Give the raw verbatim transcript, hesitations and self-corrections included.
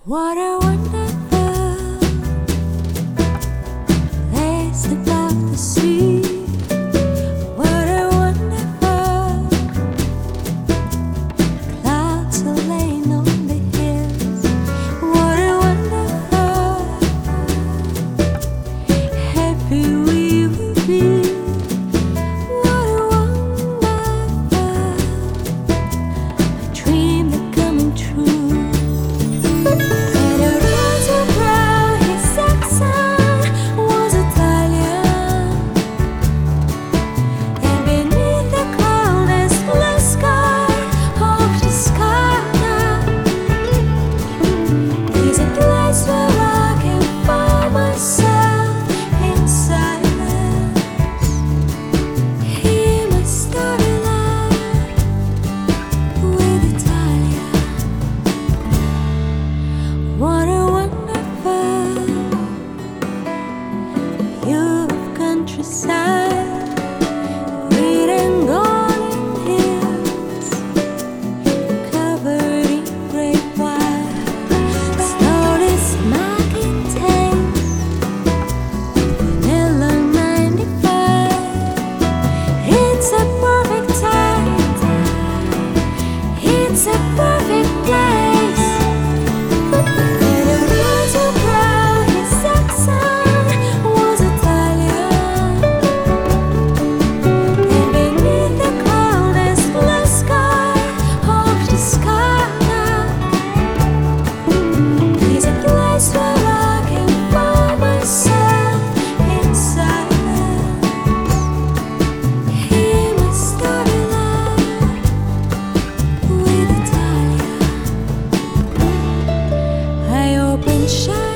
What a wonderful place above the sea. What a wonderful clouds are laying on the hills. What a wonderful happy we will be. What a wonderful dream that's coming true. What a wonderful view of countryside, green and golden hills, covered in great white, slowly smoking taste, vanilla ninety-five. It's a perfect time, it's a perfect place. Shine.